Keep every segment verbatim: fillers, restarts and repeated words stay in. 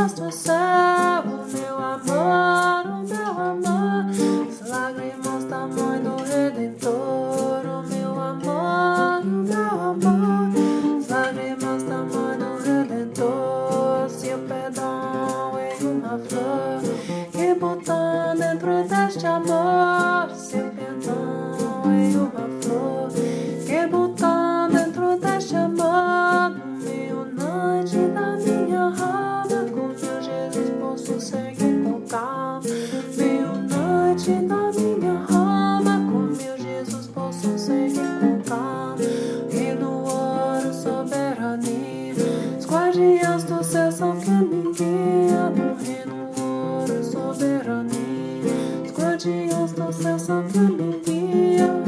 guardiãs do céu, o meu amor, o meu amor, as lágrimas da mãe do Redentor, o meu amor, o meu amor, as lágrimas da mãe do Redentor. Se o perdão é uma flor que botou dentro deste amor, se o perdão é uma flor que botou dentro deste amor, no meio noite da minha alma, com meu Jesus posso seguir com calma. Meio noite da minha alma, com meu Jesus posso seguir com calma. E no ouro soberania, os guardiãs do céu são que me guiam. No reino ouro soberania, os guardiãs do céu são que me guiam.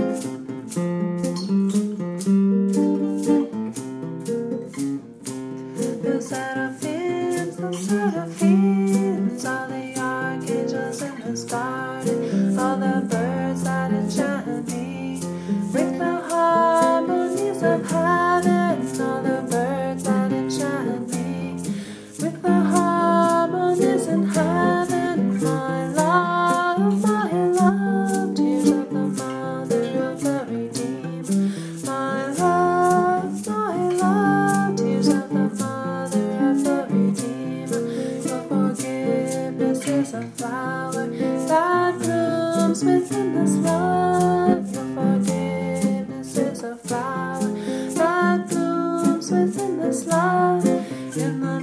The seraphims, the seraphims, all the archangels in this garden, all the birds that enchant me with the harmonies of heaven, all the birds that enchant me with the harmonies in heaven. My love, my love, tears of the mother of the redeemed. My love, my love, tears of the mother of the Redeemer. Your forgiveness is a flower that blooms within this love. Your forgiveness is a flower that blooms within this love. In the